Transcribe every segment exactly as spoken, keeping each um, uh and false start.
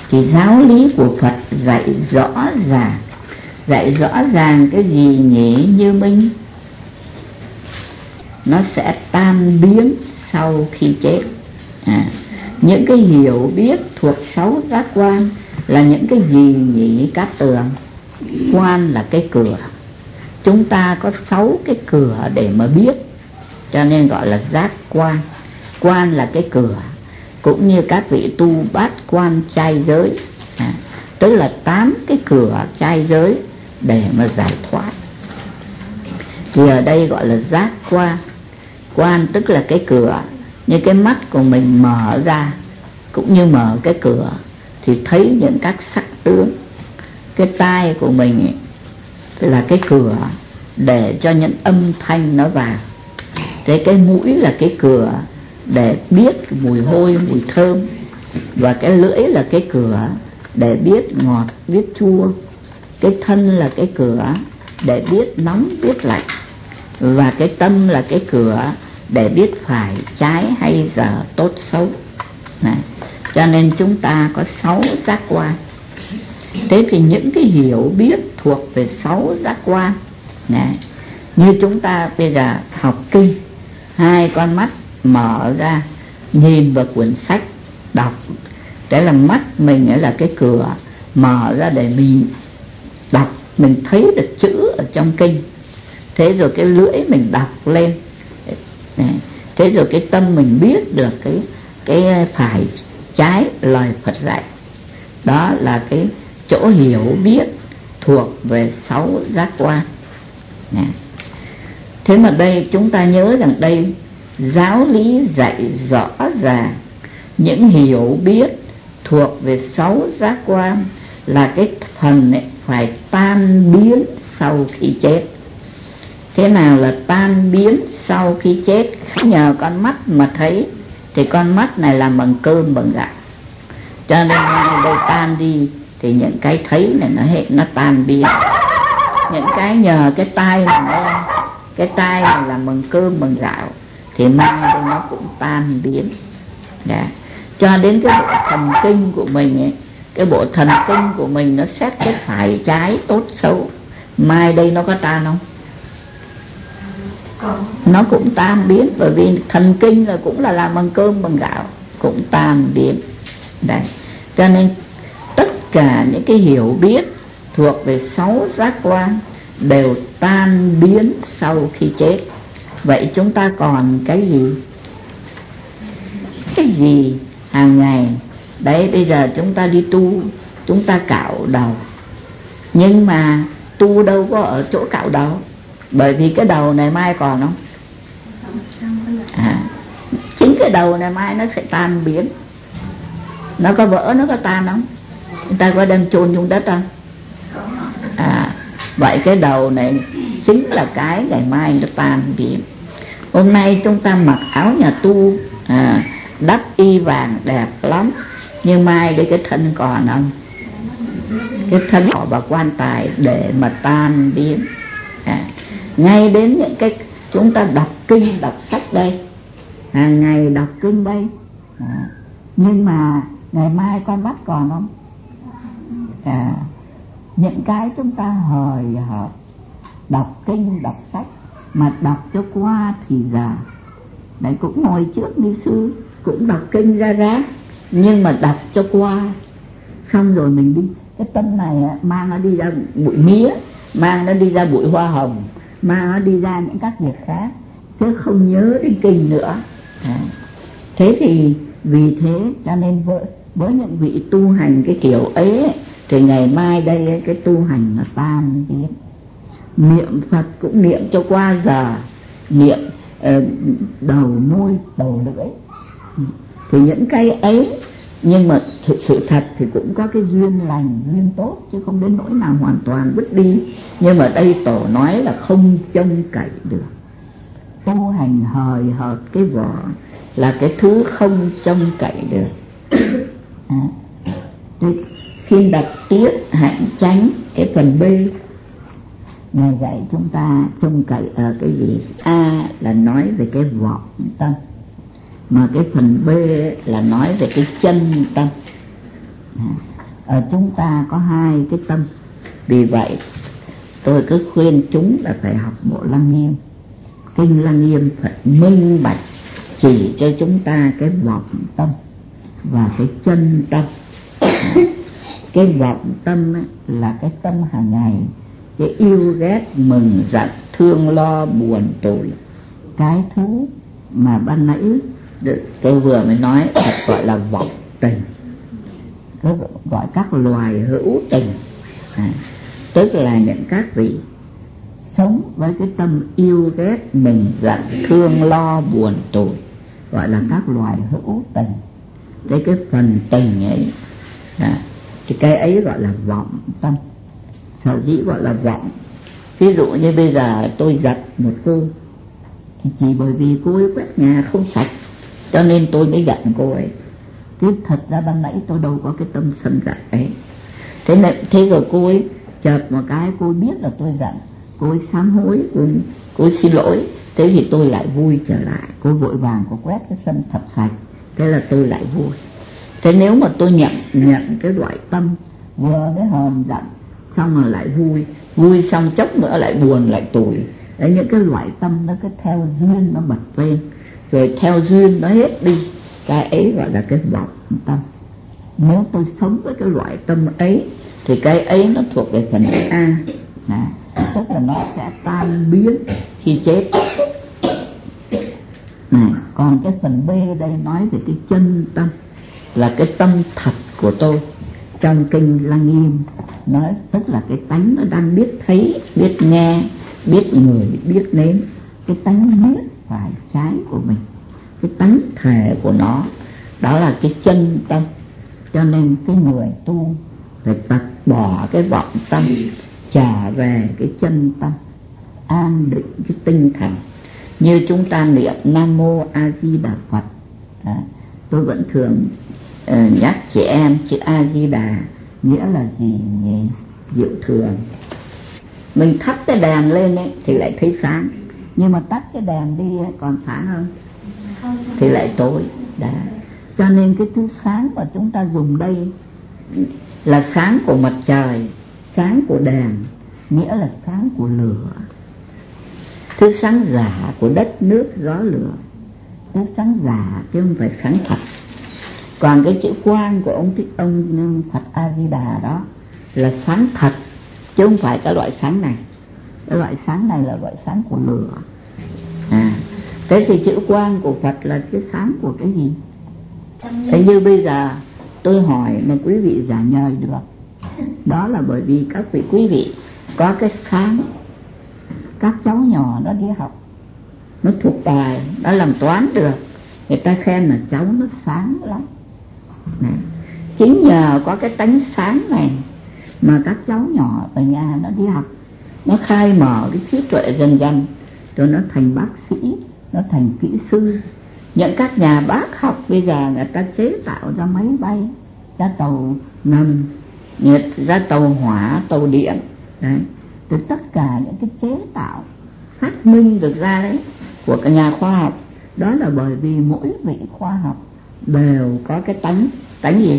Thì giáo lý của Phật dạy rõ ràng, dạy rõ ràng cái gì nhỉ Như Minh? Nó sẽ tan biến sau khi chết. à, Những cái hiểu biết thuộc sáu giác quan là những cái gì nhỉ Cát Tường? Quan là cái cửa. Chúng ta có sáu cái cửa để mà biết, cho nên gọi là giác quan. Quan là cái cửa, cũng như các vị tu bát quan trai giới, à, tức là tám cái cửa trai giới để mà giải thoát. Thì ở đây gọi là giác quan. Quan tức là cái cửa, như cái mắt của mình mở ra cũng như mở cái cửa thì thấy những các sắc tướng. Cái tai của mình là cái cửa để cho những âm thanh nó vào. Thế cái mũi là cái cửa để biết mùi hôi, mùi thơm. Và cái lưỡi là cái cửa để biết ngọt, biết chua. Cái thân là cái cửa để biết nóng, biết lạnh. Và cái tâm là cái cửa để biết phải, trái hay dở, tốt xấu. Này, cho nên chúng ta có sáu giác quan. Thế thì những cái hiểu biết thuộc về sáu giác quan này, như chúng ta bây giờ học kinh, hai con mắt mở ra nhìn vào quyển sách đọc, đấy là mắt mình ấy là cái cửa mở ra để mình đọc, mình thấy được chữ ở trong kinh. Thế rồi cái lưỡi mình đọc lên, thế rồi cái tâm mình biết được cái cái phải trái lời Phật dạy. Đó là cái chỗ hiểu biết thuộc về sáu giác quan. Thế mà đây chúng ta nhớ rằng đây giáo lý dạy rõ ràng những hiểu biết thuộc về sáu giác quan là cái phần ấy phải tan biến sau khi chết. Thế nào là tan biến sau khi chết? Nhờ con mắt mà thấy thì con mắt này làm bằng cơm bằng gạo, cho nên đây tan đi thì những cái thấy này nó hết nó tan biến. Những cái nhờ cái tai mà nghe, cái tai này làm bằng cơm bằng gạo thì mai đây nó cũng tan biến. Đã. Cho đến cái bộ thần kinh của mình ấy, cái bộ thần kinh của mình nó xét cái phải trái tốt xấu, mai đây nó có tan không? Nó cũng tan biến, bởi vì thần kinh là cũng là làm bằng cơm bằng gạo, cũng tan biến. Đấy. Cho nên tất cả những cái hiểu biết thuộc về sáu giác quan đều tan biến sau khi chết. Vậy chúng ta còn cái gì? Cái gì hàng ngày? Đấy, bây giờ chúng ta đi tu, chúng ta cạo đầu. Nhưng mà tu đâu có ở chỗ cạo đầu, bởi vì cái đầu này mai còn không? À, chính cái đầu này mai nó sẽ tan biến. Nó có vỡ, nó có tan không? Người ta có đem chôn trong đất không? À, vậy cái đầu này chính là cái ngày mai nó tan biến. Hôm nay chúng ta mặc áo nhà tu, à, đắp y vàng đẹp lắm, nhưng mai đây cái thân còn không? Cái thân họ vào quan tài để mà tan biến. À, ngay đến những cái chúng ta đọc kinh, đọc sách đây, hàng ngày đọc kinh đây, à, nhưng mà ngày mai con mắt còn không? À, những cái chúng ta hời hợt đọc kinh, đọc sách mà đọc cho qua thì giờ. Đấy, cũng ngồi trước ni sư cũng đọc kinh ra ráng, nhưng mà đọc cho qua, xong rồi mình đi. Cái tâm này mang nó đi ra bụi mía, mang nó đi ra bụi hoa hồng, mang nó đi ra những các việc khác, chứ không nhớ đến kinh nữa. À, thế thì vì thế cho nên với, với những vị tu hành cái kiểu ấy thì ngày mai đây cái tu hành nó tan biến. Niệm Phật cũng niệm cho qua giờ, niệm uh, đầu môi đầu lưỡi, thì những cái ấy, nhưng mà thực sự thật thì cũng có cái duyên lành, duyên tốt, chứ không đến nỗi nào hoàn toàn vứt đi. Nhưng mà đây tổ nói là không trông cậy được. Tu hành hời hợt cái vỏ là cái thứ không trông cậy được. À, xin đọc tiếp hạnh chánh cái phần B. Ngài dạy chúng ta trông cậy ở cái gì? A là nói về cái vọng tâm, mà cái phần B là nói về cái chân tâm. À, ở chúng ta có hai cái tâm. Vì vậy tôi cứ khuyên chúng là phải học bộ Lăng Nghiêm. Kinh Lăng Nghiêm phải minh bạch chỉ cho chúng ta cái vọng tâm và cái chân tâm. Cái vọng tâm ấy là cái tâm hàng ngày, cái yêu ghét mừng giận thương lo buồn tủi, cái thứ mà ban nãy tôi vừa mới nói gọi là vọng tình, gọi các loài hữu tình, à, tức là những các vị sống với cái tâm yêu ghét mừng giận thương lo buồn tủi, gọi là các loài hữu tình. Cái cái phần tình ấy, à, thì cái ấy gọi là vọng tâm. Sở dĩ gọi là vọng, ví dụ như bây giờ tôi giận một cô thì chỉ bởi vì cô ấy quét nhà không sạch cho nên tôi mới giận cô ấy. Chứ thật ra ban nãy tôi đâu có cái tâm sân giận ấy. Thế nên thế rồi cô ấy chợt một cái cô ấy biết là tôi giận, cô ấy sám hối, cô ấy, cô ấy xin lỗi, thế thì tôi lại vui trở lại. Cô vội vàng cô quét cái sân thật sạch, thế là tôi lại vui. Thế nếu mà tôi nhận nhận cái loại tâm vừa mới hờn giận xong rồi lại vui, vui xong chốc nữa lại buồn lại tủi, đấy, những cái loại tâm nó cứ theo duyên nó bật lên, rồi theo duyên nó hết đi, cái ấy gọi là cái vọng tâm. Nếu tôi sống với cái loại tâm ấy thì cái ấy nó thuộc về phần A, à, tức là nó sẽ tan biến khi chết. Này, còn cái phần B đây nói về cái chân tâm, là cái tâm thật của tôi. Trong kinh Lăng Nghiêm nói tức là cái tánh nó đang biết thấy, biết nghe, biết người, biết nếm, cái tánh biết phải trái của mình, cái tánh thể của nó, đó là cái chân tâm. Cho nên cái người tu phải tật bỏ cái vọng tâm, trả về cái chân tâm, an định cái tinh thần. Như chúng ta niệm Nam Mô A Di Đà Phật, à, tôi vẫn thường uh, nhắc chị em chữ A Di Đà nghĩa là gì nhỉ? Diệu thường. Mình thắp cái đèn lên ấy, thì lại thấy sáng, nhưng mà tắt cái đèn đi ấy, còn sáng hơn thì lại tối. Đã. Cho nên cái thứ sáng mà chúng ta dùng đây là sáng của mặt trời, sáng của đèn, nghĩa là sáng của lửa. Thứ sáng giả của đất nước gió lửa, thứ sáng giả chứ không phải sáng thật. Còn cái chữ quang của ông ông Phật A Di Đà đó là sáng thật, chứ không phải cái loại sáng này. Cái loại sáng này là loại sáng của lửa. À, thế thì chữ quang của Phật là cái sáng của cái gì? Thế như bây giờ tôi hỏi mà quý vị trả lời được, đó là bởi vì các vị quý vị có cái sáng. Các cháu nhỏ nó đi học, nó thuộc bài, nó làm toán được, người ta khen là cháu nó sáng lắm. Này, chính nhờ có cái tánh sáng này mà các cháu nhỏ ở nhà nó đi học, nó khai mở cái trí tuệ dần dần, rồi nó thành bác sĩ, nó thành kỹ sư. Những các nhà bác học bây giờ người ta chế tạo ra máy bay, ra tàu ngầm, ra tàu hỏa, tàu điện, đấy. Từ tất cả những cái chế tạo phát minh được ra đấy của các nhà khoa học, đó là bởi vì mỗi vị khoa học đều có cái tánh tánh gì?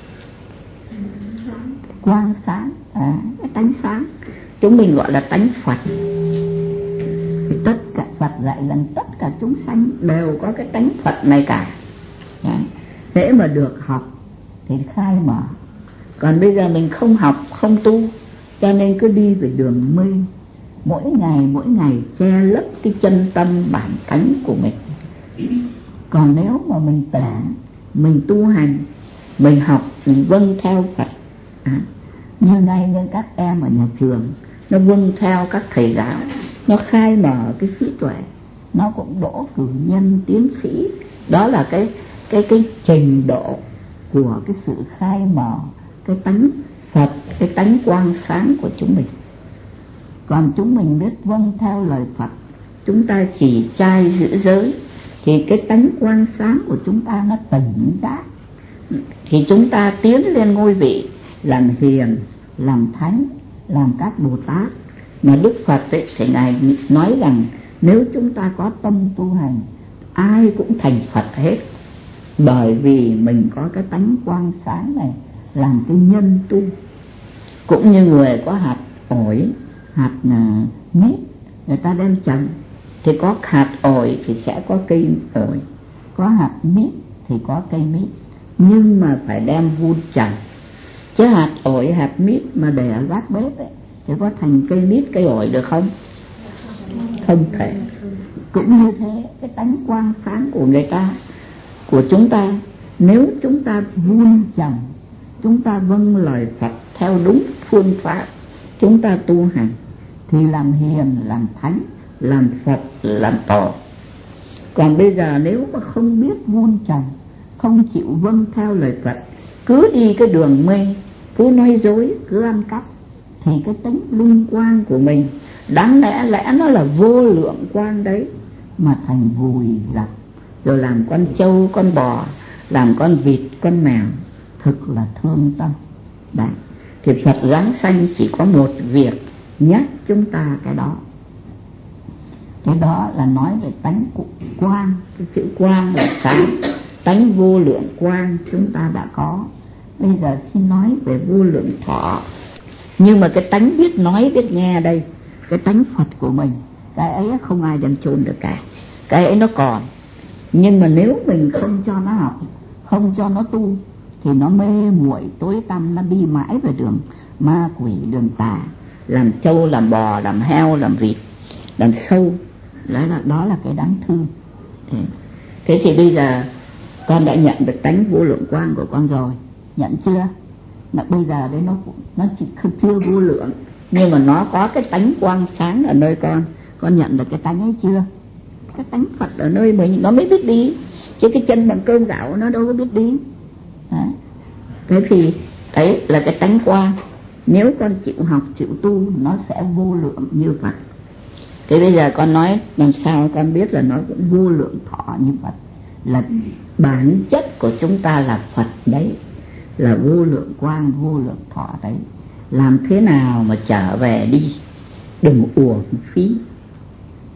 Quang sáng, à, cái tánh sáng. Chúng mình gọi là tánh Phật. Thì tất cả Phật dạy rằng tất cả chúng sanh đều có cái tánh Phật này cả. Đấy. Thế mà được học thì khai mở. Còn bây giờ mình không học, không tu, cho nên cứ đi về đường mê, mỗi ngày mỗi ngày che lấp cái chân tâm bản tánh của mình. Còn nếu mà mình tỉnh, mình tu hành, mình học, mình vâng theo Phật, à, như ngay như các em ở nhà trường, nó vâng theo các thầy giáo, nó khai mở cái trí tuệ, nó cũng đỗ cử nhân tiến sĩ. Đó là cái cái cái trình độ của cái sự khai mở cái tánh Phật, cái tánh quang sáng của chúng mình. Còn chúng mình biết vâng theo lời Phật, chúng ta chỉ trai giữ giới, thì cái tánh quang sáng của chúng ta nó tỉnh giác, thì chúng ta tiến lên ngôi vị làm hiền, làm thánh, làm các Bồ Tát. Mà Đức Phật ấy, thì Ngài nói rằng nếu chúng ta có tâm tu hành, ai cũng thành Phật hết, bởi vì mình có cái tánh quang sáng này, làm cái nhân tu. Cũng như người có hạt ổi, hạt uh, mít, người ta đem trồng thì có hạt ổi thì sẽ có cây ổi, có hạt mít thì có cây mít, nhưng mà phải đem vun trồng. Chứ hạt ổi, hạt mít mà để ở gác bếp ấy, thì có thành cây mít, cây ổi được không? Không thể. Cũng như thế, cái tánh quang sáng của người ta, của chúng ta, nếu chúng ta vun trồng, chúng ta vâng lời Phật theo đúng phương pháp, chúng ta tu hành thì làm hiền, làm thánh, làm Phật, làm tổ. Còn bây giờ nếu mà không biết vun trồng, không chịu vâng theo lời Phật, cứ đi cái đường mê, cứ nói dối, cứ ăn cắp, thì cái tính linh quang của mình đáng lẽ lẽ nó là vô lượng quang đấy, mà thành vùi dập, rồi làm con trâu, con bò, làm con vịt, con mèo, thực là thương tâm. Đấy, thì Phật giáng sanh chỉ có một việc nhắc chúng ta cái đó. Cái đó là nói về tánh quang, cái chữ quang là sáng, tánh vô lượng quang chúng ta đã có. Bây giờ xin nói về vô lượng thọ. Nhưng mà cái tánh biết nói, biết nghe đây, cái tánh Phật của mình, cái ấy không ai đem chôn được cả. Cái ấy nó còn. Nhưng mà nếu mình không cho nó học, không cho nó tu, thì nó mê muội tối tăm, nó đi mãi về đường ma quỷ, đường tà, làm trâu, làm bò, làm heo, làm vịt, làm sâu. Đó là, đó là cái đáng thương. Thế, thế thì bây giờ con đã nhận được tánh vô lượng quang của con rồi, nhận chưa? Mà bây giờ đấy nó nó chỉ chưa vô lượng, nhưng mà nó có cái tánh quang sáng ở nơi con. Con nhận được cái tánh ấy chưa? Cái tánh Phật ở nơi mình nó mới biết đi, chứ cái chân bằng cơm gạo nó đâu có biết đi. Đấy. Thế thì đấy là cái tánh quang. Nếu con chịu học, chịu tu, nó sẽ vô lượng như Phật. Thế bây giờ con nói làm sao con biết là nó cũng vô lượng thọ như Phật? Là bản chất của chúng ta là Phật đấy, là vô lượng quang, vô lượng thọ đấy. Làm thế nào mà trở về đi, đừng uổng phí.